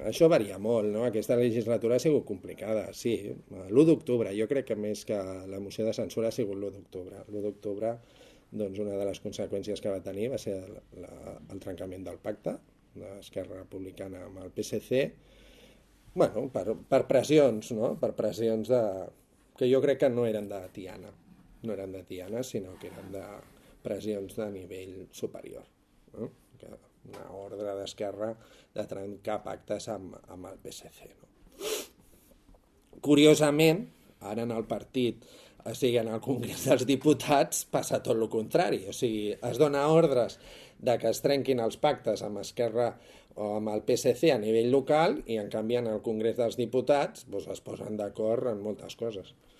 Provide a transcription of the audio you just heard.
això varia molt, no? Aquesta legislatura ha sigut complicada, sí. L'1 d'octubre, jo crec que més que la moció de censura ha sigut l'1 d'octubre. L'1 d'octubre, doncs una de les conseqüències que va tenir va ser el trencament del pacte d'Esquerra Republicana amb el PSC, bueno, per pressions, no? Per pressions que jo crec que no eren de Tiana, no eren de Tiana, sinó que eren de pressions de nivell superior, no? Que una ordre d'Esquerra de trencar pactes amb el PSC, no? Curiosament, ara en el partit, o sigui, en el Congrés dels Diputats, passa tot el contrari. O sigui, es dona ordres de que es trenquin els pactes amb Esquerra o amb el PSC a nivell local i, en canvi, en el Congrés dels Diputats doncs, es posen d'acord en moltes coses.